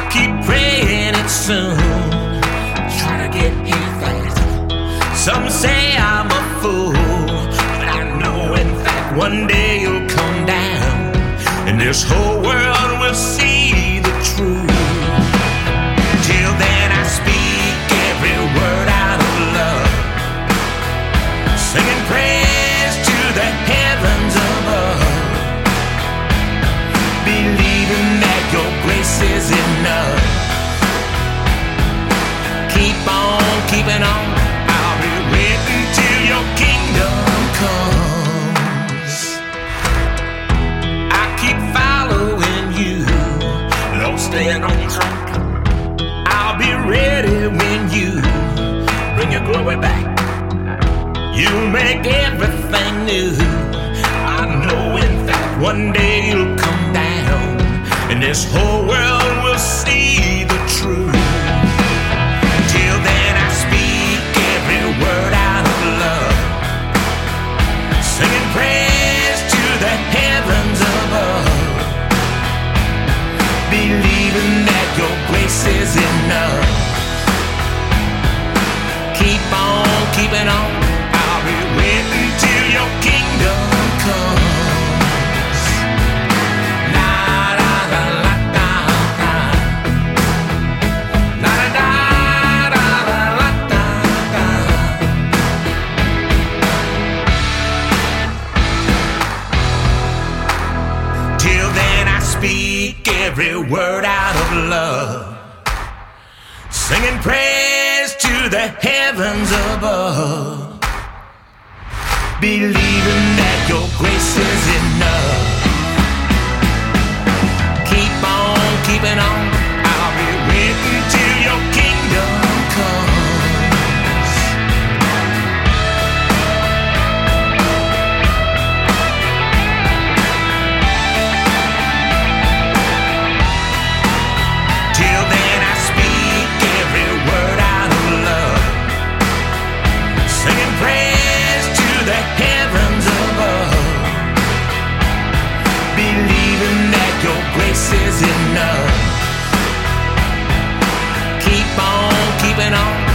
keep praying it soon. Try to get here fast. Some say I'm a fool, but I know in fact one day you'll come down, and this whole world will see the truth. Till then I speak every word out of love, singing praise to the heavens above, believing that your grace is enough. Keep on keeping on, I'll be waiting till your kingdom comes. I keep following you, Lord, staying on track. I'll be ready when you bring your glory back. You make everything new. I know in fact one day you'll come down, and this whole world will see the truth. Till then I speak every word out of love, singing praise to the heavens above, believing that your grace is enough. Keep on keeping on, I'll be waiting till your kingdom comes. La la la la la la, la la la la la la la. Till then I speak every word out of love, singing praise to the heavens above, believing that your grace is enough. Keep on keeping on, I'll be waiting till your kingdom comes. Till then I speak every word out of love, singing praise to the heavens above, believing that your grace is enough. Keep on keeping on,